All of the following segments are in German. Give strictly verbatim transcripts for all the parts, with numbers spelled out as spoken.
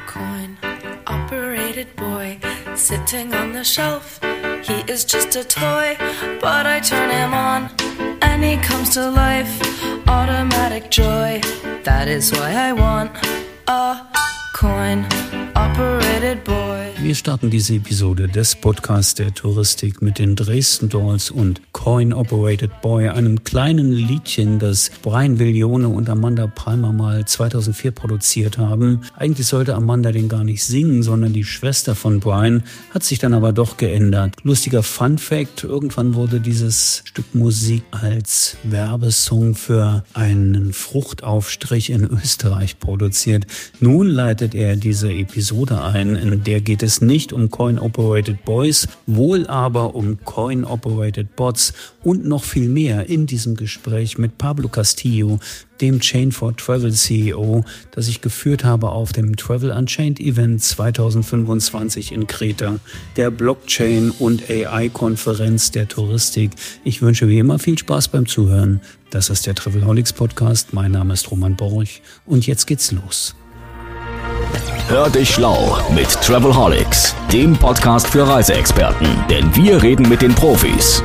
coin-operated boy sitting on the shelf. He is just a toy, but I turn him on and he comes to life. Automatic joy, that is why I want a coin-operated boy. Wir starten diese Episode des Podcasts der Touristik mit den Dresden Dolls und Coin-Operated Boy, einem kleinen Liedchen, das Brian Viglione und Amanda Palmer mal zweitausendvier produziert haben. Eigentlich sollte Amanda den gar nicht singen, sondern die Schwester von Brian, hat sich dann aber doch geändert. Lustiger Fun-Fact, irgendwann wurde dieses Stück Musik als Werbesong für einen Fruchtaufstrich in Österreich produziert. Nun leitet er diese Episode ein, in der geht es nicht um Coin-Operated Boys, wohl aber um Coin-Operated Bots und noch viel mehr in diesem Gespräch mit Pablo Castillo, dem Chain for Travel C E O, das ich geführt habe auf dem Travel Unchained Event zweitausendfünfundzwanzig in Kreta, der Blockchain- und A I-Konferenz der Touristik. Ich wünsche wie immer viel Spaß beim Zuhören. Das ist der Travelholics Podcast. Mein Name ist Roman Borch und jetzt geht's los. Hör dich schlau mit Travelholics, dem Podcast für Reiseexperten, denn wir reden mit den Profis.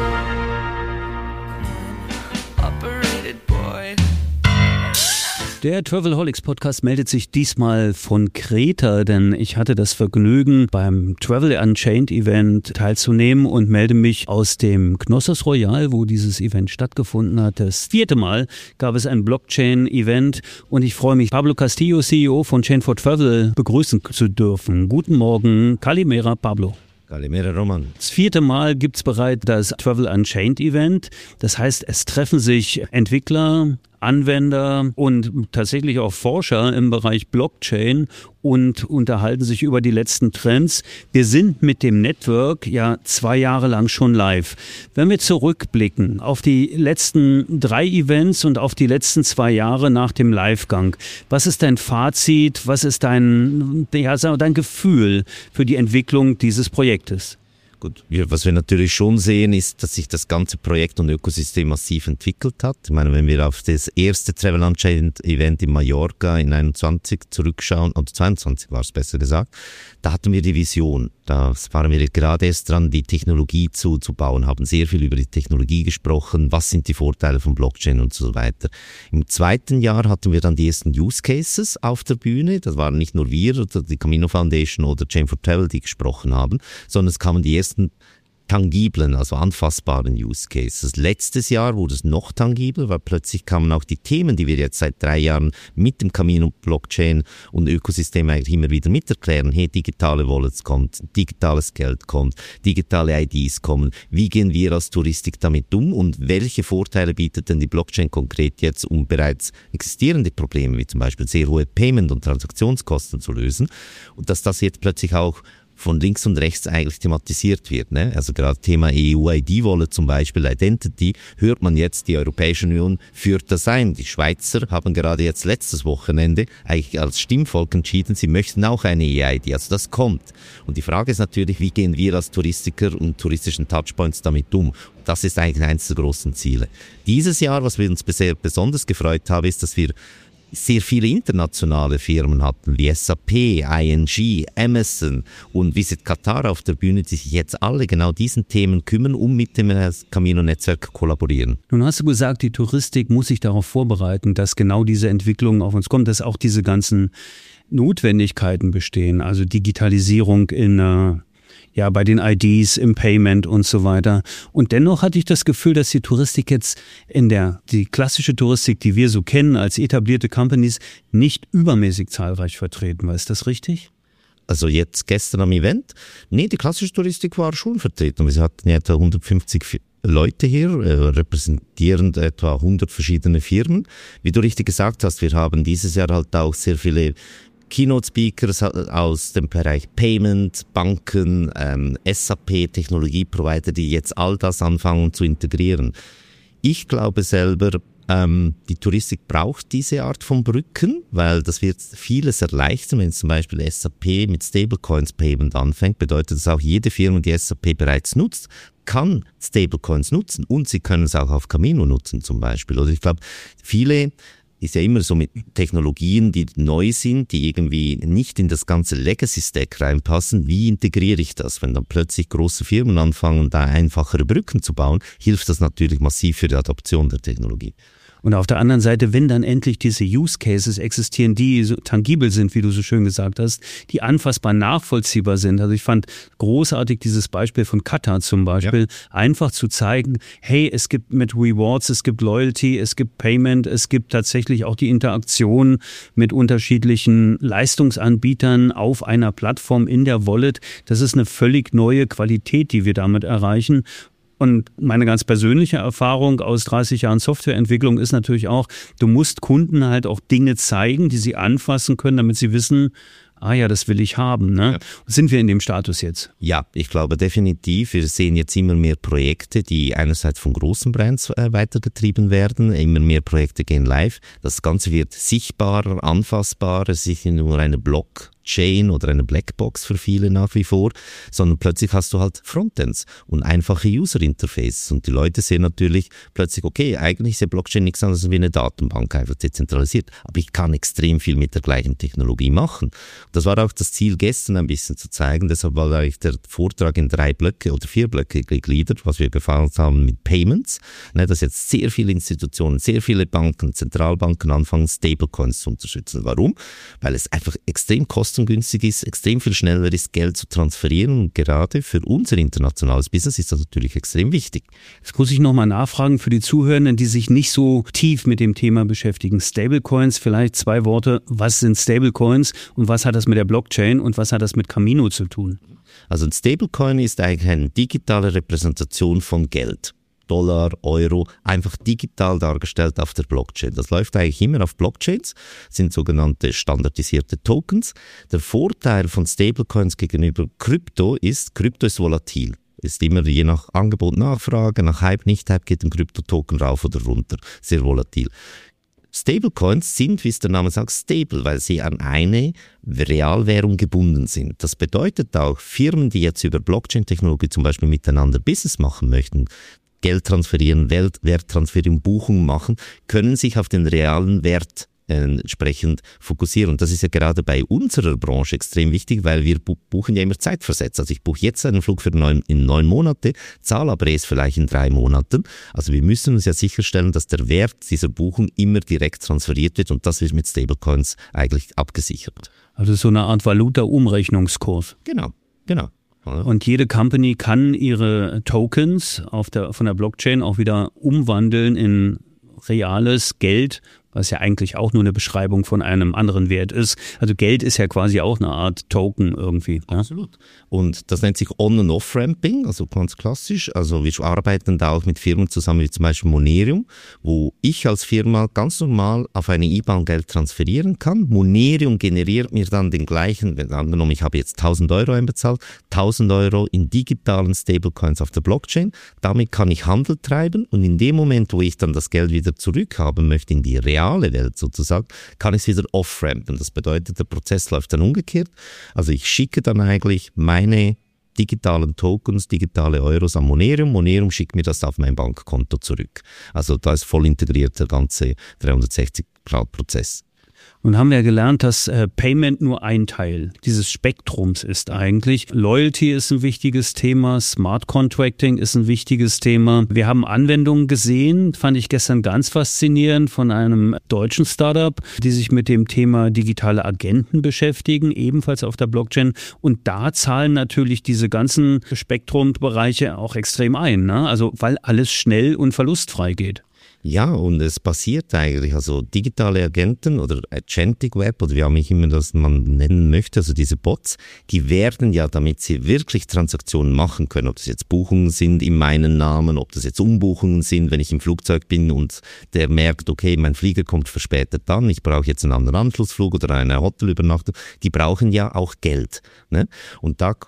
Der Travelholics Podcast meldet sich diesmal von Kreta, denn ich hatte das Vergnügen, beim Travel Unchained Event teilzunehmen und melde mich aus dem Knossos Royal, wo dieses Event stattgefunden hat. Das vierte Mal gab es ein Blockchain-Event und ich freue mich, Pablo Castillo, C E O von Chain for Travel, begrüßen zu dürfen. Guten Morgen, Kalimera, Pablo. Kalimera, Roman. Das vierte Mal gibt es bereits das Travel Unchained Event. Das heißt, es treffen sich Entwickler, Anwender und tatsächlich auch Forscher im Bereich Blockchain und unterhalten sich über die letzten Trends. Wir sind mit dem Network ja zwei Jahre lang schon live. Wenn wir zurückblicken auf die letzten drei Events und auf die letzten zwei Jahre nach dem Livegang, was ist dein Fazit, was ist dein, ja, dein Gefühl für die Entwicklung dieses Projektes? Gut, wir, was wir natürlich schon sehen, ist, dass sich das ganze Projekt und Ökosystem massiv entwickelt hat. Ich meine, wenn wir auf das erste Travel Unchained Event in Mallorca in einundzwanzig zurückschauen, oder zweiundzwanzig war es besser gesagt, da hatten wir die Vision. Da waren wir gerade erst dran, die Technologie zu, zu bauen, haben sehr viel über die Technologie gesprochen, was sind die Vorteile von Blockchain und so weiter. Im zweiten Jahr hatten wir dann die ersten Use Cases auf der Bühne. Das waren nicht nur wir, oder die Camino Foundation oder Chain for Travel, die gesprochen haben, sondern es kamen die ersten tangiblen, also anfassbaren Use Cases. Letztes Jahr wurde es noch tangibel, weil plötzlich kamen auch die Themen, die wir jetzt seit drei Jahren mit dem Camino Blockchain und Ökosystem eigentlich immer wieder miterklären. Hey, digitale Wallets kommt, digitales Geld kommt, digitale I Ds kommen. Wie gehen wir als Touristik damit um und welche Vorteile bietet denn die Blockchain konkret jetzt, um bereits existierende Probleme, wie zum Beispiel sehr hohe Payment- und Transaktionskosten zu lösen? Und dass das jetzt plötzlich auch von links und rechts eigentlich thematisiert wird. Ne? Also gerade Thema E U-I D-Wallet zum Beispiel, Identity, hört man jetzt, die Europäische Union führt das ein. Die Schweizer haben gerade jetzt letztes Wochenende eigentlich als Stimmvolk entschieden, sie möchten auch eine E I D. Also das kommt. Und die Frage ist natürlich, wie gehen wir als Touristiker und touristischen Touchpoints damit um? Das ist eigentlich eines der großen Ziele. Dieses Jahr, was wir uns bisher besonders gefreut haben, ist, dass wir sehr viele internationale Firmen hatten, wie S A P, I N G, Amazon und Visit Qatar auf der Bühne, die sich jetzt alle genau diesen Themen kümmern, um mit dem Camino-Netzwerk kollaborieren. Nun hast du gesagt, die Touristik muss sich darauf vorbereiten, dass genau diese Entwicklungen auf uns kommen, dass auch diese ganzen Notwendigkeiten bestehen, also Digitalisierung in äh ja, bei den I Ds, im Payment und so weiter. Und dennoch hatte ich das Gefühl, dass die Touristik jetzt in der, die klassische Touristik, die wir so kennen als etablierte Companies, nicht übermäßig zahlreich vertreten war. Ist das richtig? Also jetzt gestern am Event? Nee, die klassische Touristik war schon vertreten. Wir hatten ja etwa hundertfünfzig Leute hier, äh, repräsentierend etwa hundert verschiedene Firmen. Wie du richtig gesagt hast, wir haben dieses Jahr halt auch sehr viele Keynote-Speakers aus dem Bereich Payment, Banken, ähm, S A P, Technologieprovider, die jetzt all das anfangen zu integrieren. Ich glaube selber, ähm, die Touristik braucht diese Art von Brücken, weil das wird vieles erleichtern. Wenn zum Beispiel S A P mit Stablecoins Payment anfängt, bedeutet das auch, jede Firma, die S A P bereits nutzt, kann Stablecoins nutzen und sie können es auch auf Camino nutzen zum Beispiel. Oder ich glaube, viele ist ja immer so mit Technologien, die neu sind, die irgendwie nicht in das ganze Legacy-Stack reinpassen. Wie integriere ich das? Wenn dann plötzlich große Firmen anfangen, da einfachere Brücken zu bauen, hilft das natürlich massiv für die Adoption der Technologie. Und auf der anderen Seite, wenn dann endlich diese Use Cases existieren, die so tangibel sind, wie du so schön gesagt hast, die anfassbar nachvollziehbar sind. Also ich fand großartig dieses Beispiel von Qatar zum Beispiel, ja. Einfach zu zeigen, hey, es gibt mit Rewards, es gibt Loyalty, es gibt Payment, es gibt tatsächlich auch die Interaktion mit unterschiedlichen Leistungsanbietern auf einer Plattform in der Wallet. Das ist eine völlig neue Qualität, die wir damit erreichen. Und meine ganz persönliche Erfahrung aus dreißig Jahren Softwareentwicklung ist natürlich auch, du musst Kunden halt auch Dinge zeigen, die sie anfassen können, damit sie wissen, ah ja, das will ich haben. Ne? Ja. Sind wir in dem Status jetzt? Ja, ich glaube definitiv. Wir sehen jetzt immer mehr Projekte, die einerseits von großen Brands äh, weitergetrieben werden. Immer mehr Projekte gehen live. Das Ganze wird sichtbarer, anfassbarer. Es ist nicht nur eine Blockchain oder eine Blackbox für viele nach wie vor, sondern plötzlich hast du halt Frontends und einfache User-Interfaces. Und die Leute sehen natürlich plötzlich, okay, eigentlich ist ja Blockchain nichts anderes als wie eine Datenbank, einfach dezentralisiert. Aber ich kann extrem viel mit der gleichen Technologie machen. Das war auch das Ziel gestern ein bisschen zu zeigen, deshalb war eigentlich der Vortrag in drei Blöcke oder vier Blöcke gegliedert, was wir gefahren haben mit Payments, ne, dass jetzt sehr viele Institutionen, sehr viele Banken, Zentralbanken anfangen, Stablecoins zu unterstützen. Warum? Weil es einfach extrem kostengünstig ist, extrem viel schneller ist, Geld zu transferieren und gerade für unser internationales Business ist das natürlich extrem wichtig. Jetzt muss ich nochmal nachfragen für die Zuhörenden, die sich nicht so tief mit dem Thema beschäftigen. Stablecoins, vielleicht zwei Worte, was sind Stablecoins und was hat das mit der Blockchain und was hat das mit Camino zu tun? Also ein Stablecoin ist eigentlich eine digitale Repräsentation von Geld. Dollar, Euro, einfach digital dargestellt auf der Blockchain. Das läuft eigentlich immer auf Blockchains, sind sogenannte standardisierte Tokens. Der Vorteil von Stablecoins gegenüber Krypto ist, Krypto ist volatil. Ist immer je nach Angebot, Nachfrage, nach Hype, Nicht-Hype geht ein Krypto-Token rauf oder runter. Sehr volatil. Stablecoins sind, wie es der Name sagt, stable, weil sie an eine Realwährung gebunden sind. Das bedeutet auch, Firmen, die jetzt über Blockchain-Technologie zum Beispiel miteinander Business machen möchten, Geld transferieren, Wert, Wert transferieren, Buchungen machen, können sich auf den realen Wert entsprechend fokussieren. Und das ist ja gerade bei unserer Branche extrem wichtig, weil wir bu- buchen ja immer zeitversetzt. Also ich buche jetzt einen Flug für neun, in neun Monate, zahle aber erst vielleicht in drei Monaten. Also wir müssen uns ja sicherstellen, dass der Wert dieser Buchung immer direkt transferiert wird und das wird mit Stablecoins eigentlich abgesichert. Also so eine Art Valuta-Umrechnungskurs. Genau, genau. Und jede Company kann ihre Tokens auf der, von der Blockchain auch wieder umwandeln in reales Geld, was ja eigentlich auch nur eine Beschreibung von einem anderen Wert ist. Also Geld ist ja quasi auch eine Art Token irgendwie. Ja? Absolut. Und das nennt sich On- und Off-Ramping, also ganz klassisch. Also wir arbeiten da auch mit Firmen zusammen, wie zum Beispiel Monerium, wo ich als Firma ganz normal auf eine I B A N Geld transferieren kann. Monerium generiert mir dann den gleichen, wenn angenommen, ich habe jetzt tausend Euro einbezahlt, tausend Euro in digitalen Stablecoins auf der Blockchain. Damit kann ich Handel treiben und in dem Moment, wo ich dann das Geld wieder zurückhaben möchte in die reale Welt sozusagen, kann ich es wieder off-rampen. Das bedeutet, der Prozess läuft dann umgekehrt. Also ich schicke dann eigentlich meine digitalen Tokens, digitale Euros an Monerium. Monerium schickt mir das auf mein Bankkonto zurück. Also da ist voll integriert der ganze dreihundertsechzig Grad Prozess. Nun haben wir gelernt, dass äh, Payment nur ein Teil dieses Spektrums ist eigentlich. Loyalty ist ein wichtiges Thema, Smart Contracting ist ein wichtiges Thema. Wir haben Anwendungen gesehen, fand ich gestern ganz faszinierend, von einem deutschen Startup, die sich mit dem Thema digitale Agenten beschäftigen, ebenfalls auf der Blockchain. Und da zahlen natürlich diese ganzen Spektrumbereiche auch extrem ein, ne? Also weil alles schnell und verlustfrei geht. Ja, und es passiert eigentlich, also digitale Agenten oder Agentic Web oder wie auch immer das man nennen möchte, also diese Bots, die werden ja, damit sie wirklich Transaktionen machen können, ob das jetzt Buchungen sind in meinen Namen, ob das jetzt Umbuchungen sind, wenn ich im Flugzeug bin und der merkt, okay, mein Flieger kommt verspätet dann, ich brauche jetzt einen anderen Anschlussflug oder eine Hotelübernachtung, die brauchen ja auch Geld, ne? Und da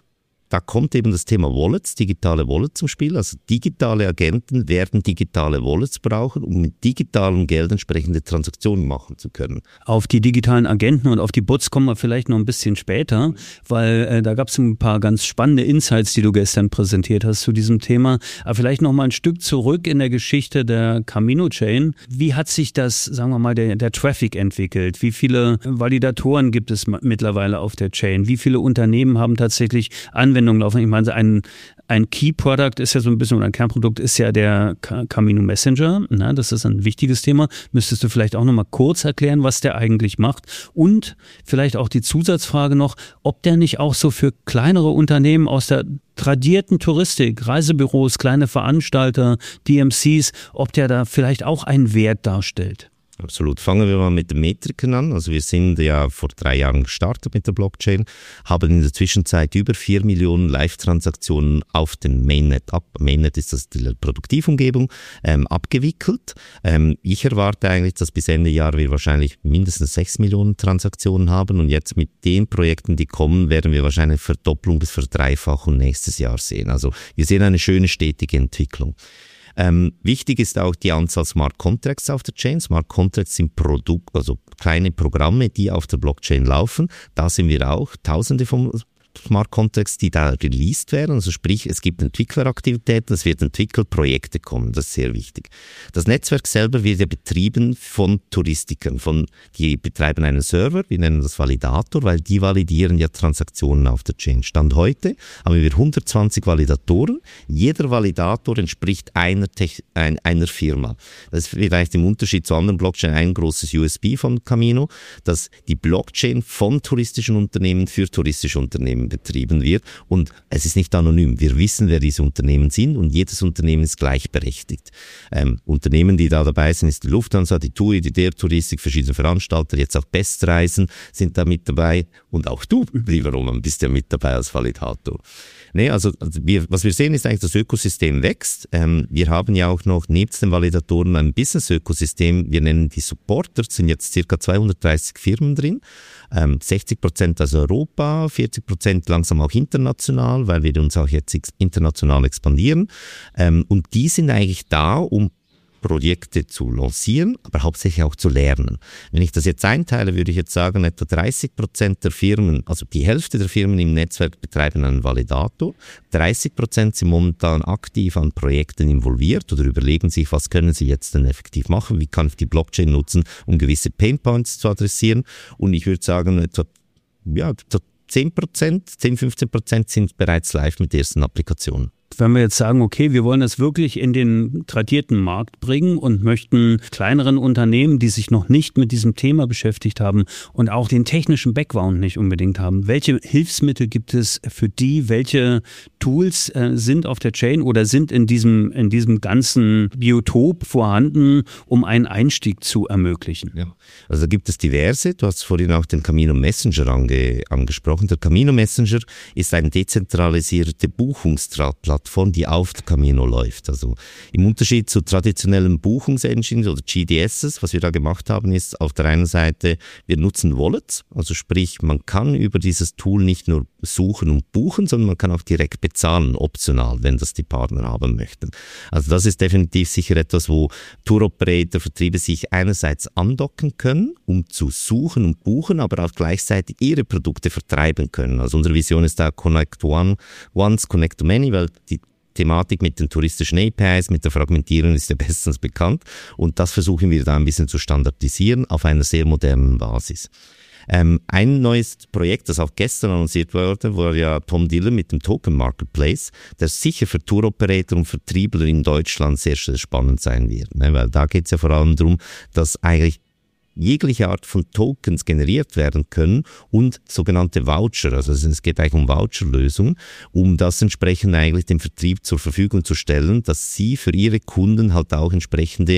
da kommt eben das Thema Wallets, digitale Wallets zum Spiel. Also digitale Agenten werden digitale Wallets brauchen, um mit digitalem Geld entsprechende Transaktionen machen zu können. Auf die digitalen Agenten und auf die Bots kommen wir vielleicht noch ein bisschen später, weil äh, da gab es ein paar ganz spannende Insights, die du gestern präsentiert hast zu diesem Thema. Aber vielleicht noch mal ein Stück zurück in der Geschichte der Camino-Chain. Wie hat sich das, sagen wir mal, der, der Traffic entwickelt? Wie viele Validatoren gibt es mittlerweile auf der Chain? Wie viele Unternehmen haben tatsächlich Anwendungen laufen? Ich meine, ein, ein Key-Product ist ja so ein bisschen, oder ein Kernprodukt ist ja der Camino Messenger. Na, das ist ein wichtiges Thema. Müsstest du vielleicht auch noch mal kurz erklären, was der eigentlich macht? Und vielleicht auch die Zusatzfrage noch, ob der nicht auch so für kleinere Unternehmen aus der tradierten Touristik, Reisebüros, kleine Veranstalter, D M Cs, ob der da vielleicht auch einen Wert darstellt. Absolut. Fangen wir mal mit den Metriken an. Also wir sind ja vor drei Jahren gestartet mit der Blockchain, haben in der Zwischenzeit über vier Millionen Live-Transaktionen auf den Mainnet ab. Mainnet ist das die Produktivumgebung, ähm, abgewickelt. Ähm, ich erwarte eigentlich, dass bis Ende Jahr wir wahrscheinlich mindestens sechs Millionen Transaktionen haben und jetzt mit den Projekten, die kommen, werden wir wahrscheinlich Verdopplung bis Verdreifachung nächstes Jahr sehen. Also wir sehen eine schöne stetige Entwicklung. Ähm, wichtig ist auch die Anzahl Smart Contracts auf der Chain. Smart Contracts sind Produkt, also kleine Programme, die auf der Blockchain laufen. Da sind wir auch Tausende von Smart Contracts, die da released werden. Also sprich, es gibt Entwickleraktivitäten, es wird entwickelt, Projekte kommen. Das ist sehr wichtig. Das Netzwerk selber wird ja betrieben von Touristikern. Von, die betreiben einen Server, wir nennen das Validator, weil die validieren ja Transaktionen auf der Chain. Stand heute haben wir hundertzwanzig Validatoren. Jeder Validator entspricht einer, Tech, ein, einer Firma. Das ist vielleicht im Unterschied zu anderen Blockchain ein großes U S P von Camino, dass die Blockchain von touristischen Unternehmen für touristische Unternehmen betrieben wird und es ist nicht anonym. Wir wissen, wer diese Unternehmen sind und jedes Unternehmen ist gleichberechtigt. Ähm, Unternehmen, die da dabei sind, ist die Lufthansa, die T U I, die D E R Touristik, verschiedene Veranstalter, jetzt auch Bestreisen sind da mit dabei und auch du, lieber Roman, bist ja mit dabei als Validator. Nee, also, also wir, was wir sehen ist eigentlich, das Ökosystem wächst. Ähm, wir haben ja auch noch nebst den Validatoren ein Business-Ökosystem. Wir nennen die Supporter, sind jetzt circa zweihundertdreißig Firmen drin. Ähm, sechzig Prozent aus Europa, vierzig Prozent langsam auch international, weil wir uns auch jetzt international expandieren. Ähm, und die sind eigentlich da, um Projekte zu lancieren, aber hauptsächlich auch zu lernen. Wenn ich das jetzt einteile, würde ich jetzt sagen, etwa dreißig Prozent der Firmen, also die Hälfte der Firmen im Netzwerk betreiben einen Validator, dreißig Prozent sind momentan aktiv an Projekten involviert oder überlegen sich, was können sie jetzt denn effektiv machen, wie kann ich die Blockchain nutzen, um gewisse Painpoints zu adressieren und ich würde sagen, etwa, ja, etwa zehn Prozent, zehn, fünfzehn Prozent sind bereits live mit ersten Applikationen. Wenn wir jetzt sagen, okay, wir wollen das wirklich in den tradierten Markt bringen und möchten kleineren Unternehmen, die sich noch nicht mit diesem Thema beschäftigt haben und auch den technischen Background nicht unbedingt haben, welche Hilfsmittel gibt es für die? Welche Tools äh, sind auf der Chain oder sind in diesem, in diesem ganzen Biotop vorhanden, um einen Einstieg zu ermöglichen? Ja. Also da gibt es diverse. Du hast vorhin auch den Camino Messenger ange, angesprochen. Der Camino Messenger ist eine dezentralisierte Buchungsplattform, die auf der Camino läuft. Also im Unterschied zu traditionellen Buchungsengines oder G D Ss, was wir da gemacht haben, ist auf der einen Seite, wir nutzen Wallets, also sprich, man kann über dieses Tool nicht nur suchen und buchen, sondern man kann auch direkt bezahlen, optional, wenn das die Partner haben möchten. Also das ist definitiv sicher etwas, wo Touroperator, Vertriebe sich einerseits andocken können, um zu suchen und buchen, aber auch gleichzeitig ihre Produkte vertreiben können. Also unsere Vision ist da Connect One, Once, Connect to Many, weil die Thematik mit den touristischen A P Is, mit der Fragmentierung ist ja bestens bekannt und das versuchen wir da ein bisschen zu standardisieren auf einer sehr modernen Basis. Ähm, ein neues Projekt, das auch gestern annonciert wurde, war ja Tom Dillon mit dem Token Marketplace, der sicher für Touroperator und Vertriebler in Deutschland sehr, sehr spannend sein wird, ne? Weil da geht es ja vor allem darum, dass eigentlich jegliche Art von Tokens generiert werden können und sogenannte Voucher, also es geht eigentlich um Voucherlösungen, um das entsprechend eigentlich dem Vertrieb zur Verfügung zu stellen, dass sie für ihre Kunden halt auch entsprechende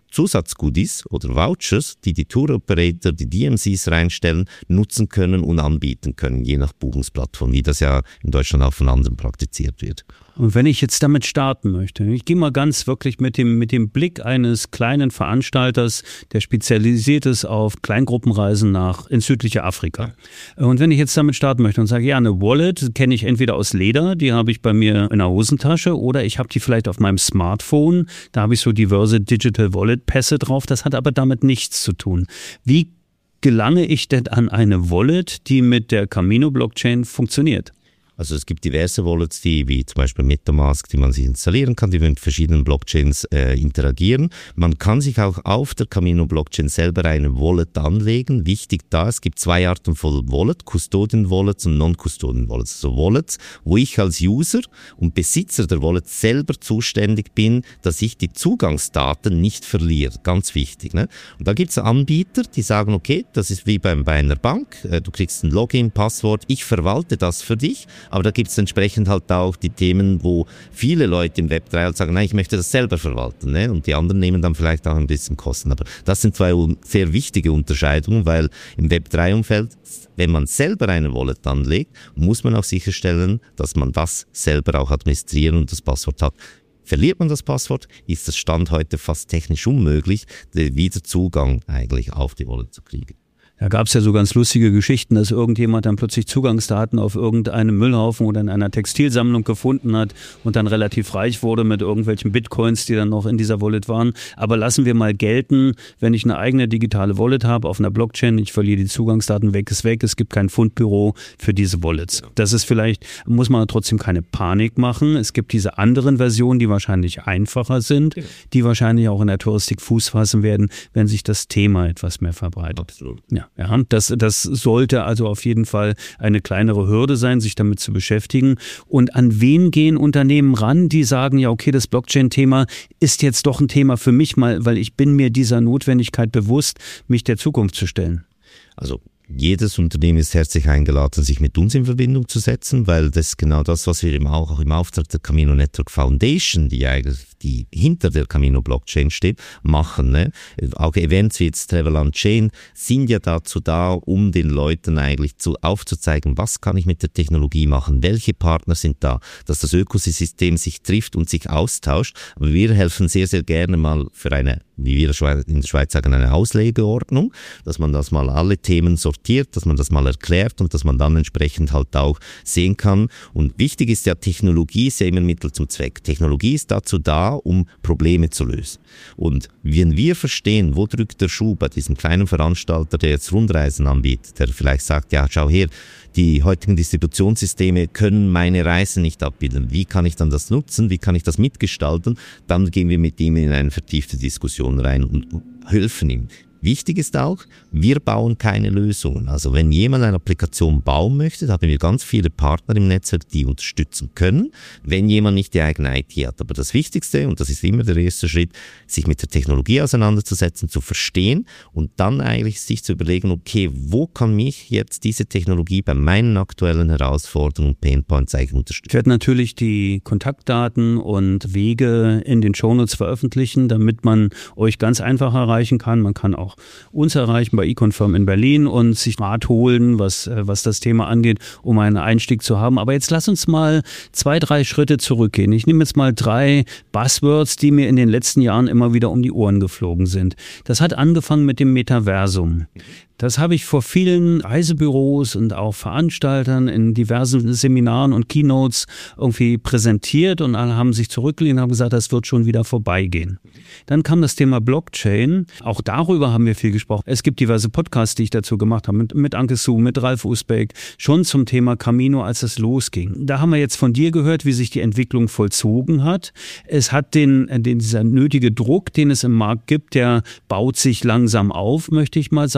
Zusatzgoodies oder Vouchers, die die Tour-Operator, die D M Cs reinstellen, nutzen können und anbieten können, je nach Buchungsplattform, wie das ja in Deutschland auch von anderen praktiziert wird. Und wenn ich jetzt damit starten möchte, ich gehe mal ganz wirklich mit dem, mit dem Blick eines kleinen Veranstalters, der spezialisiert ist auf Kleingruppenreisen nach ins südliche Afrika. Und wenn ich jetzt damit starten möchte und sage, ja, eine Wallet kenne ich entweder aus Leder, die habe ich bei mir in der Hosentasche, oder ich habe die vielleicht auf meinem Smartphone, da habe ich so diverse Digital Wallet Pässe drauf, das hat aber damit nichts zu tun. Wie gelange ich denn an eine Wallet, die mit der Camino Blockchain funktioniert? Also es gibt diverse Wallets, die wie zum Beispiel MetaMask, die man sich installieren kann, die mit verschiedenen Blockchains äh, interagieren. Man kann sich auch auf der Camino Blockchain selber eine Wallet anlegen. Wichtig da, es gibt zwei Arten von Wallet, Custodian Wallets und Non-Custodian Wallets. Also Wallets, wo ich als User und Besitzer der Wallet selber zuständig bin, dass ich die Zugangsdaten nicht verliere. Ganz wichtig. Ne? Und da gibt es Anbieter, die sagen, okay, das ist wie beim, bei einer Bank, äh, du kriegst ein Login, Passwort, ich verwalte das für dich. Aber da gibt es entsprechend halt auch die Themen, wo viele Leute im Web drei halt sagen, nein, ich möchte das selber verwalten. Ne? Und die anderen nehmen dann vielleicht auch ein bisschen Kosten. Aber das sind zwei sehr wichtige Unterscheidungen, weil im Web drei Umfeld, wenn man selber eine Wallet anlegt, muss man auch sicherstellen, dass man das selber auch administrieren und das Passwort hat. Verliert man das Passwort, ist das Stand heute fast technisch unmöglich, den Wiederzugang eigentlich auf die Wallet zu kriegen. Da gab es ja so ganz lustige Geschichten, dass irgendjemand dann plötzlich Zugangsdaten auf irgendeinem Müllhaufen oder in einer Textilsammlung gefunden hat und dann relativ reich wurde mit irgendwelchen Bitcoins, die dann noch in dieser Wallet waren. Aber lassen wir mal gelten, wenn ich eine eigene digitale Wallet habe auf einer Blockchain, ich verliere die Zugangsdaten, weg ist weg, es gibt kein Fundbüro für diese Wallets. Das ist vielleicht, muss man trotzdem keine Panik machen. Es gibt diese anderen Versionen, die wahrscheinlich einfacher sind, die wahrscheinlich auch in der Touristik Fuß fassen werden, wenn sich das Thema etwas mehr verbreitet. Absolut. Ja. Ja, das, das sollte also auf jeden Fall eine kleinere Hürde sein, sich damit zu beschäftigen. Und an wen gehen Unternehmen ran, die sagen, ja okay, das Blockchain-Thema ist jetzt doch ein Thema für mich mal, weil ich bin mir dieser Notwendigkeit bewusst, mich der Zukunft zu stellen? Also jedes Unternehmen ist herzlich eingeladen, sich mit uns in Verbindung zu setzen, weil das ist genau das, was wir auch, auch im Auftrag der Camino Network Foundation, die eigentlich die hinter der Camino Blockchain steht, machen. Ne? Auch Events wie jetzt Travel Unchained sind ja dazu da, um den Leuten eigentlich zu, aufzuzeigen, was kann ich mit der Technologie machen, welche Partner sind da, dass das Ökosystem sich trifft und sich austauscht. Aber wir helfen sehr, sehr gerne mal für eine, wie wir in der Schweiz sagen, eine Auslegeordnung, dass man das mal alle Themen sortiert, dass man das mal erklärt und dass man dann entsprechend halt auch sehen kann. Und wichtig ist ja, Technologie ist ja immer Mittel zum Zweck. Technologie ist dazu da, um Probleme zu lösen. Und wenn wir verstehen, wo drückt der Schuh bei diesem kleinen Veranstalter, der jetzt Rundreisen anbietet, der vielleicht sagt, ja, schau her, die heutigen Distributionssysteme können meine Reise nicht abbilden. Wie kann ich dann das nutzen? Wie kann ich das mitgestalten? Dann gehen wir mit ihm in eine vertiefte Diskussion rein und helfen ihm. Wichtig ist auch, wir bauen keine Lösungen. Also wenn jemand eine Applikation bauen möchte, haben wir ganz viele Partner im Netzwerk, die unterstützen können, wenn jemand nicht die eigene I T hat. Aber das Wichtigste, und das ist immer der erste Schritt, sich mit der Technologie auseinanderzusetzen, zu verstehen und dann eigentlich sich zu überlegen, okay, wo kann mich jetzt diese Technologie bei meinen aktuellen Herausforderungen und Painpoints eigentlich unterstützen? Ich werde natürlich die Kontaktdaten und Wege in den Shownotes veröffentlichen, damit man euch ganz einfach erreichen kann. Man kann auch uns erreichen bei eConfirm in Berlin und sich Rat holen, was, was das Thema angeht, um einen Einstieg zu haben. Aber jetzt lass uns mal zwei, drei Schritte zurückgehen. Ich nehme jetzt mal drei Buzzwords, die mir in den letzten Jahren immer wieder um die Ohren geflogen sind. Das hat angefangen mit dem Metaversum. Das habe ich vor vielen Reisebüros und auch Veranstaltern in diversen Seminaren und Keynotes irgendwie präsentiert und alle haben sich zurückgelehnt und haben gesagt, das wird schon wieder vorbeigehen. Dann kam das Thema Blockchain. Auch darüber haben wir viel gesprochen. Es gibt diverse Podcasts, die ich dazu gemacht habe, mit, mit Anke Su, mit Ralf Usbeck, schon zum Thema Camino, als es losging. Da haben wir jetzt von dir gehört, wie sich die Entwicklung vollzogen hat. Es hat den, den dieser nötige Druck, den es im Markt gibt, der baut sich langsam auf, möchte ich mal sagen, habe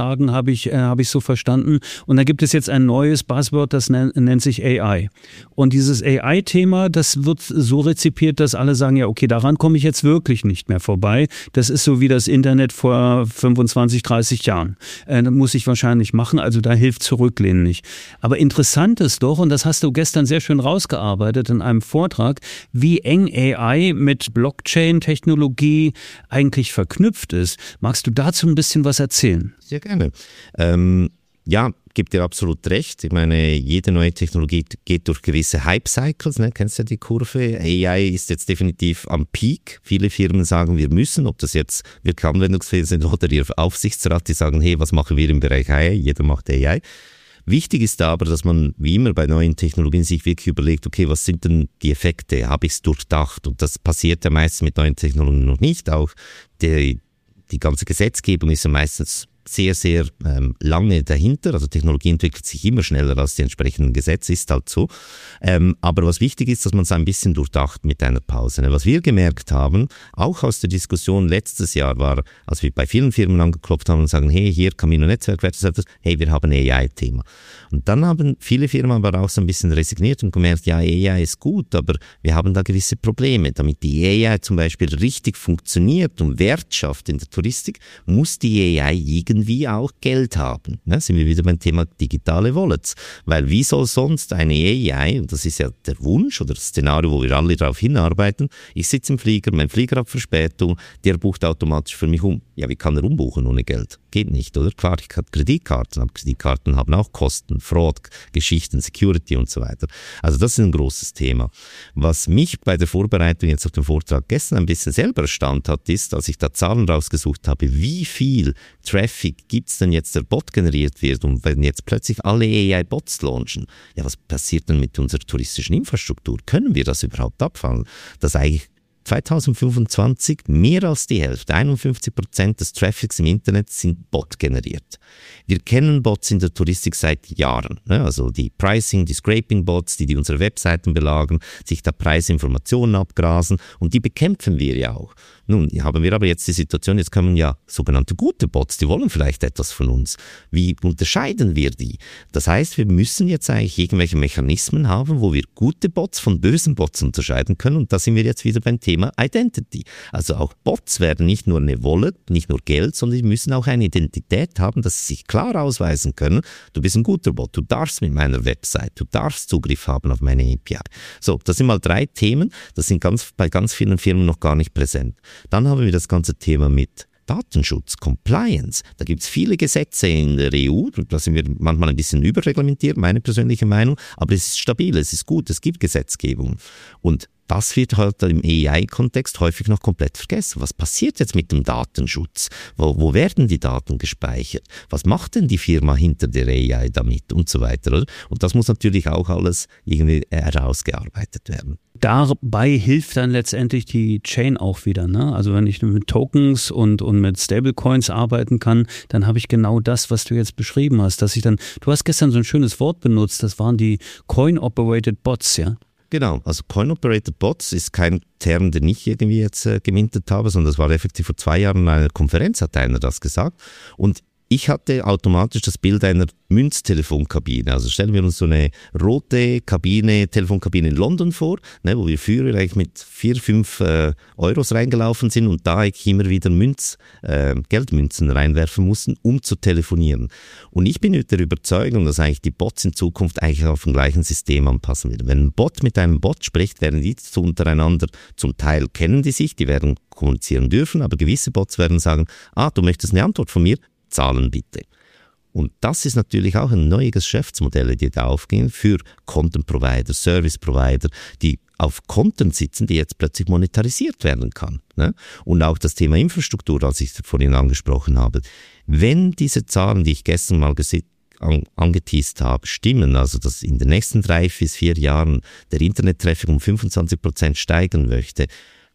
habe ich, äh, habe ich so verstanden. Und da gibt es jetzt ein neues Buzzword, das nennt, nennt sich A I. Und dieses A I-Thema, das wird so rezipiert, dass alle sagen, ja okay, daran komme ich jetzt wirklich nicht mehr vorbei. Das ist so wie das Internet vor fünfundzwanzig, dreißig Jahren. Äh, das muss ich wahrscheinlich machen, also da hilft Zurücklehnen nicht. Aber interessant ist doch, und das hast du gestern sehr schön rausgearbeitet in einem Vortrag, wie eng A I mit Blockchain-Technologie eigentlich verknüpft ist. Magst du dazu ein bisschen was erzählen? Sehr gerne. Ähm, ja, gibt dir absolut recht. Ich meine, jede neue Technologie geht durch gewisse Hype-Cycles, ne? Kennst du ja die Kurve? A I ist jetzt definitiv am Peak. Viele Firmen sagen, wir müssen, ob das jetzt wirklich anwendungsfähig sind oder ihr Aufsichtsrat, die sagen, hey, was machen wir im Bereich A I? Jeder macht A I. Wichtig ist aber, dass man wie immer bei neuen Technologien sich wirklich überlegt, okay, was sind denn die Effekte? Habe ich es durchdacht? Und das passiert ja meistens mit neuen Technologien noch nicht. Auch die, die ganze Gesetzgebung ist ja meistens sehr, sehr ähm, lange dahinter. Also Technologie entwickelt sich immer schneller als die entsprechenden Gesetze, ist halt so. Ähm, aber was wichtig ist, dass man es ein bisschen durchdacht mit einer Pause. Was wir gemerkt haben, auch aus der Diskussion letztes Jahr war, als wir bei vielen Firmen angeklopft haben und sagen, hey, hier Camino Netzwerk, hey, wir haben ein A I-Thema. Und dann haben viele Firmen aber auch so ein bisschen resigniert und gemerkt, ja, A I ist gut, aber wir haben da gewisse Probleme. Damit die A I zum Beispiel richtig funktioniert und Wert schafft in der Touristik, muss die A I irgendwie auch Geld haben. Ja, sind wir wieder beim Thema digitale Wallets. Weil wie soll sonst eine A I, und das ist ja der Wunsch oder das Szenario, wo wir alle darauf hinarbeiten, ich sitze im Flieger, mein Flieger hat Verspätung, der bucht automatisch für mich um. Ja, wie kann er umbuchen ohne Geld? Geht nicht, oder? Klar, ich habe Kreditkarten, aber Kreditkarten haben auch Kosten, Fraud, Geschichten, Security und so weiter. Also das ist ein großes Thema. Was mich bei der Vorbereitung jetzt auf den Vortrag gestern ein bisschen selber erstaunt hat, ist, als ich da Zahlen rausgesucht habe, wie viel Traffic gibt's denn jetzt, der Bot generiert wird, und wenn jetzt plötzlich alle A I-Bots launchen, ja, was passiert denn mit unserer touristischen Infrastruktur? Können wir das überhaupt abfangen? Das eigentlich zwanzig fünfundzwanzig mehr als die Hälfte, einundfünfzig Prozent des Traffics im Internet sind Bot generiert. Wir kennen Bots in der Touristik seit Jahren, ne? Also die Pricing, die Scraping-Bots, die, die unsere Webseiten belagern, sich da Preisinformationen abgrasen, und die bekämpfen wir ja auch. Nun haben wir aber jetzt die Situation, jetzt kommen ja sogenannte gute Bots, die wollen vielleicht etwas von uns. Wie unterscheiden wir die? Das heißt, wir müssen jetzt eigentlich irgendwelche Mechanismen haben, wo wir gute Bots von bösen Bots unterscheiden können, und da sind wir jetzt wieder beim Thema Identity. Also auch Bots werden nicht nur eine Wallet, nicht nur Geld, sondern die müssen auch eine Identität haben, dass sie sich klar ausweisen können, du bist ein guter Bot, du darfst mit meiner Website, du darfst Zugriff haben auf meine A P I. So, das sind mal drei Themen, das sind ganz, bei ganz vielen Firmen noch gar nicht präsent. Dann haben wir das ganze Thema mit Datenschutz, Compliance. Da gibt es viele Gesetze in der E U, da sind wir manchmal ein bisschen überreglementiert, meine persönliche Meinung, aber es ist stabil, es ist gut, es gibt Gesetzgebung. Und das wird halt im A I-Kontext häufig noch komplett vergessen. Was passiert jetzt mit dem Datenschutz? Wo, wo werden die Daten gespeichert? Was macht denn die Firma hinter der A I damit und so weiter? Oder? Und das muss natürlich auch alles irgendwie herausgearbeitet werden. Dabei hilft dann letztendlich die Chain auch wieder, ne? Also wenn ich mit Tokens und, und mit Stablecoins arbeiten kann, dann habe ich genau das, was du jetzt beschrieben hast, dass ich dann, du hast gestern so ein schönes Wort benutzt, das waren die Coin-Operated Bots, ja? Genau, also Coin-Operated Bots ist kein Term, den ich irgendwie jetzt äh, gemintet habe, sondern das war effektiv vor zwei Jahren in einer Konferenz, hat einer das gesagt. Und ich hatte automatisch das Bild einer Münztelefonkabine. Also stellen wir uns so eine rote Kabine, Telefonkabine in London vor, ne, wo wir früher eigentlich mit vier, fünf äh, Euros reingelaufen sind und da eigentlich immer wieder Münz, äh, Geldmünzen reinwerfen mussten, um zu telefonieren. Und ich bin der Überzeugung, dass eigentlich die Bots in Zukunft eigentlich auf dem gleichen System anpassen werden. Wenn ein Bot mit einem Bot spricht, werden die untereinander, zum Teil kennen die sich, die werden kommunizieren dürfen, aber gewisse Bots werden sagen, ah, du möchtest eine Antwort von mir? Zahlen bitte. Und das ist natürlich auch ein neues Geschäftsmodell, die da aufgehen für Content-Provider, Service-Provider, die auf Content sitzen, die jetzt plötzlich monetarisiert werden kann. Ne? Und auch das Thema Infrastruktur, als ich vorhin angesprochen habe. Wenn diese Zahlen, die ich gestern mal gesehen an, angeteast habe, stimmen, also dass in den nächsten drei bis vier Jahren der Internet-Traffic um fünfundzwanzig Prozent steigen möchte,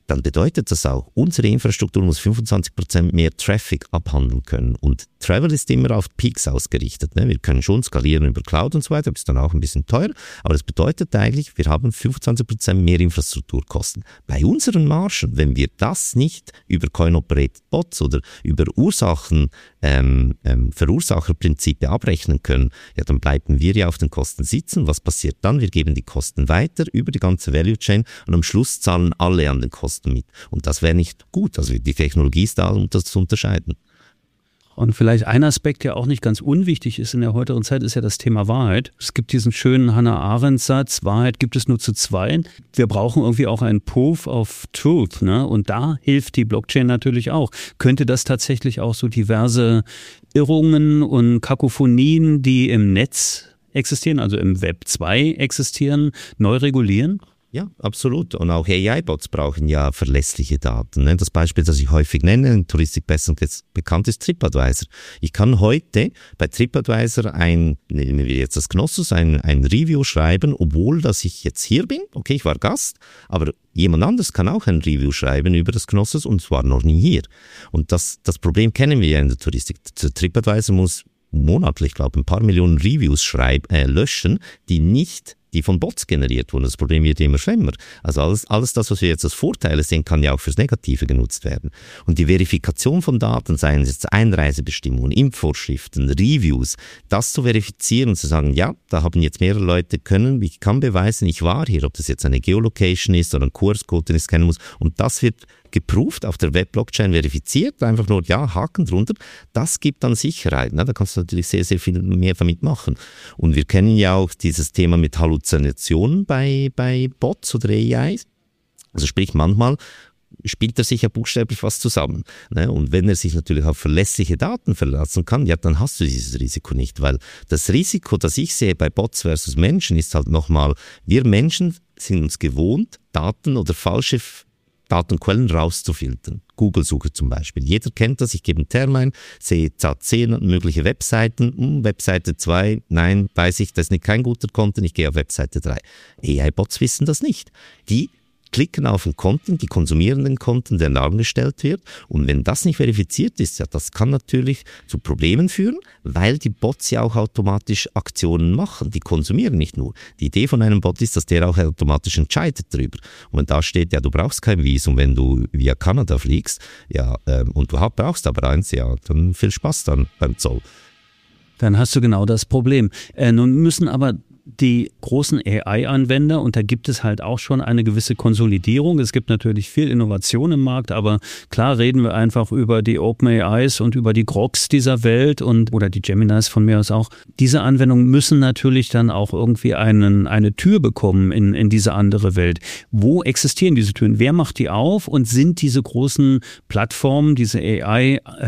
dann bedeutet das auch, unsere Infrastruktur muss fünfundzwanzig Prozent mehr Traffic abhandeln können. Und Travel ist immer auf Peaks ausgerichtet. Ne? Wir können schon skalieren über Cloud und so weiter, das ist dann auch ein bisschen teuer, aber das bedeutet eigentlich, wir haben fünfundzwanzig Prozent mehr Infrastrukturkosten. Bei unseren Margen, wenn wir das nicht über Coin-Operated Bots oder über Ursachen, ähm, ähm, Verursacherprinzipien abrechnen können, ja, dann bleiben wir ja auf den Kosten sitzen. Was passiert dann? Wir geben die Kosten weiter über die ganze Value Chain und am Schluss zahlen alle an den Kosten mit. Und das wäre nicht gut. Also die Technologie ist da, um das zu unterscheiden. Und vielleicht ein Aspekt, der auch nicht ganz unwichtig ist in der heutigen Zeit, ist ja das Thema Wahrheit. Es gibt diesen schönen Hannah Arendt-Satz, Wahrheit gibt es nur zu zweien. Wir brauchen irgendwie auch ein Proof of Truth, ne? Und da hilft die Blockchain natürlich auch. Könnte das tatsächlich auch so diverse Irrungen und Kakophonien, die im Netz existieren, also im Web zwei existieren, neu regulieren? Ja, absolut. Und auch A I-Bots brauchen ja verlässliche Daten. Ne? Das Beispiel, das ich häufig nenne, in Touristik besser bekannt ist, TripAdvisor. Ich kann heute bei TripAdvisor ein, nehmen wir jetzt das Knossos, ein, ein Review schreiben, obwohl dass ich jetzt hier bin. Okay, ich war Gast, aber jemand anderes kann auch ein Review schreiben über das Knossos und zwar noch nie hier. Und das, das Problem kennen wir ja in der Touristik. TripAdvisor muss monatlich, glaube ich, ein paar Millionen Reviews schreiben, äh, löschen, die nicht die von Bots generiert wurden. Das Problem wird immer schlimmer. Also alles, alles das, was wir jetzt als Vorteile sehen, kann ja auch fürs Negative genutzt werden. Und die Verifikation von Daten, seien es jetzt Einreisebestimmungen, Impfvorschriften, Reviews, das zu verifizieren und zu sagen, ja, da haben jetzt mehrere Leute können, ich kann beweisen, ich war hier, ob das jetzt eine Geolocation ist oder ein Q R-Code, den ich scannen muss. Und das wird geproved, auf der Web-Blockchain verifiziert, einfach nur, ja, Haken drunter, das gibt dann Sicherheit. Ne? Da kannst du natürlich sehr, sehr viel mehr damit machen. Und wir kennen ja auch dieses Thema mit Halluzinationen bei, bei Bots oder A Is. Also sprich, manchmal spielt er sich ja buchstäblich was zusammen. Ne? Und wenn er sich natürlich auf verlässliche Daten verlassen kann, ja, dann hast du dieses Risiko nicht, weil das Risiko, das ich sehe bei Bots versus Menschen, ist halt nochmal, wir Menschen sind uns gewohnt, Daten oder falsche Datenquellen rauszufiltern. Google-Suche zum Beispiel. Jeder kennt das. Ich gebe einen Term ein, sehe zehn mögliche Webseiten. Hm, Webseite zwei, nein, weiß ich, das ist nicht kein guter Content, ich gehe auf Webseite drei. A I-Bots wissen das nicht. Die klicken auf den Content, die konsumieren den Content, der dargestellt wird. Und wenn das nicht verifiziert ist, ja, das kann natürlich zu Problemen führen, weil die Bots ja auch automatisch Aktionen machen. Die konsumieren nicht nur. Die Idee von einem Bot ist, dass der auch automatisch entscheidet darüber. Und wenn da steht, ja, du brauchst kein Visum, wenn du via Kanada fliegst, ja, ähm, und du brauchst aber eins, ja, dann viel Spaß dann beim Zoll. Dann hast du genau das Problem. Äh, nun müssen aber die großen A I-Anwender, und da gibt es halt auch schon eine gewisse Konsolidierung. Es gibt natürlich viel Innovation im Markt, aber klar reden wir einfach über die OpenAIs und über die Groks dieser Welt und oder die Geminis von mir aus auch. Diese Anwendungen müssen natürlich dann auch irgendwie einen, eine Tür bekommen in, in diese andere Welt. Wo existieren diese Türen? Wer macht die auf? Und sind diese großen Plattformen, diese A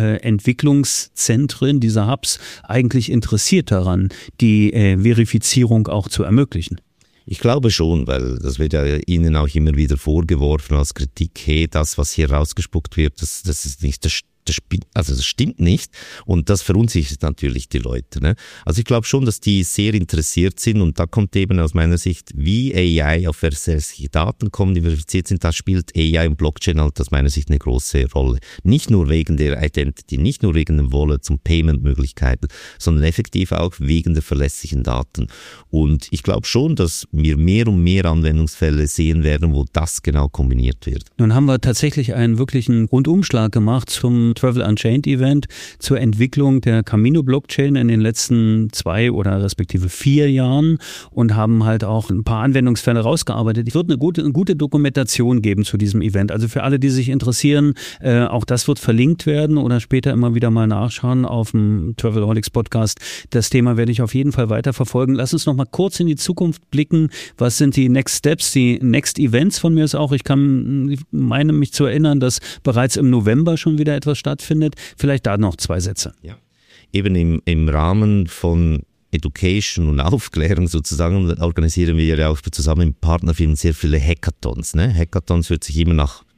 I-Entwicklungszentren, diese Hubs eigentlich interessiert daran, die äh, Verifizierung auch zu ermöglichen? Ich glaube schon, weil das wird ja Ihnen auch immer wieder vorgeworfen als Kritik, hey, das, was hier rausgespuckt wird, das, das ist nicht das Das, also das stimmt nicht und das verunsichert natürlich die Leute. Ne? Also ich glaube schon, dass die sehr interessiert sind und da kommt eben aus meiner Sicht, wie A I auf verlässliche Daten kommen, die verifiziert sind, da spielt A I und Blockchain halt aus meiner Sicht eine große Rolle. Nicht nur wegen der Identity, nicht nur wegen dem Wallet und Payment-Möglichkeiten, sondern effektiv auch wegen der verlässlichen Daten. Und ich glaube schon, dass wir mehr und mehr Anwendungsfälle sehen werden, wo das genau kombiniert wird. Nun haben wir tatsächlich einen wirklichen Rundumschlag gemacht zum Travel Unchained Event zur Entwicklung der Camino Blockchain in den letzten zwei oder respektive vier Jahren und haben halt auch ein paar Anwendungsfälle rausgearbeitet. Es wird eine gute, eine gute Dokumentation geben zu diesem Event. Also für alle, die sich interessieren, äh, auch das wird verlinkt werden oder später immer wieder mal nachschauen auf dem Travelholics Podcast. Das Thema werde ich auf jeden Fall weiterverfolgen. Lass uns noch mal kurz in die Zukunft blicken. Was sind die Next Steps, die Next Events von mir ist auch? Ich kann, ich meine mich zu erinnern, dass bereits im November schon wieder etwas stattfindet. Vielleicht da noch zwei Sätze. Ja. Eben im, im Rahmen von Education und Aufklärung sozusagen organisieren wir ja auch zusammen mit Partnerfirmen sehr viele Hackathons. Ne? Hackathons hört sich immer nach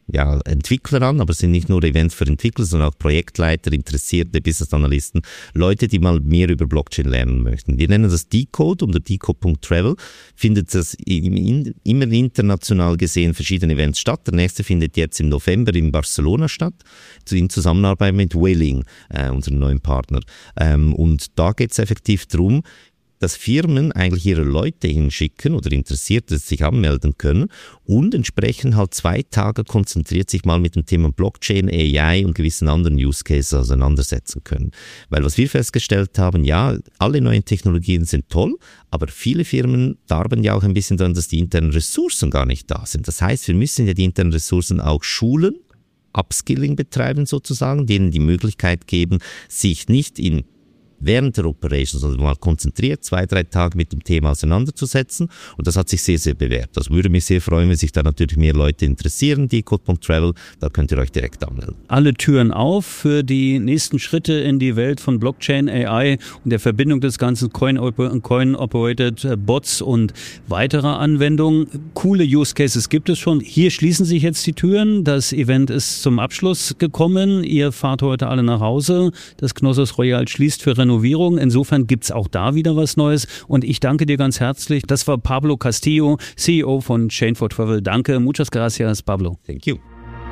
ja, Entwickler an, aber es sind nicht nur Events für Entwickler, sondern auch Projektleiter, Interessierte, Business Analysten, Leute, die mal mehr über Blockchain lernen möchten. Wir nennen das Decode unter decode punkt travel, findet das in, immer international gesehen verschiedene Events statt. Der nächste findet jetzt im November in Barcelona statt, in Zusammenarbeit mit Whaling, äh, unserem neuen Partner. Ähm, und da geht es effektiv darum, dass Firmen eigentlich ihre Leute hinschicken oder Interessierte sich anmelden können und entsprechend halt zwei Tage konzentriert sich mal mit dem Thema Blockchain, A I und gewissen anderen Use Cases auseinandersetzen können. Weil was wir festgestellt haben, ja, alle neuen Technologien sind toll, aber viele Firmen darben ja auch ein bisschen daran, dass die internen Ressourcen gar nicht da sind. Das heißt, wir müssen ja die internen Ressourcen auch schulen, Upskilling betreiben sozusagen, denen die Möglichkeit geben, sich nicht in während der Operation, sondern mal konzentriert zwei, drei Tage mit dem Thema auseinanderzusetzen. Und das hat sich sehr, sehr bewährt. Das würde mich sehr freuen, wenn sich da natürlich mehr Leute interessieren. decode punkt travel, da könnt ihr euch direkt anmelden. Alle Türen auf für die nächsten Schritte in die Welt von Blockchain, A I und der Verbindung des ganzen Coin-Operated Bots und weiterer Anwendungen. Coole Use Cases gibt es schon. Hier schließen sich jetzt die Türen. Das Event ist zum Abschluss gekommen. Ihr fahrt heute alle nach Hause. Das Knossos Royal schließt für Renovierung. Insofern gibt's auch da wieder was Neues. Und ich danke dir ganz herzlich. Das war Pablo Castillo, C E O von Chain for Travel. Danke. Muchas gracias, Pablo. Thank you.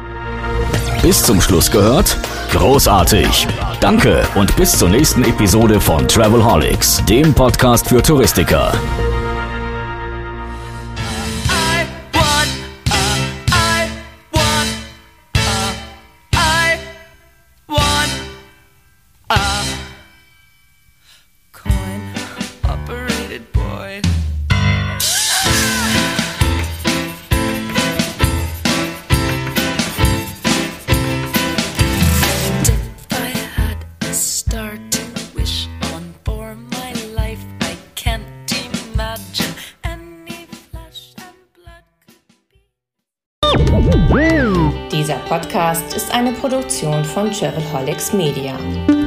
Bis zum Schluss gehört? Großartig. Danke und bis zur nächsten Episode von Travelholics, dem Podcast für Touristiker. Dieser Podcast ist eine Produktion von Travelholics Media.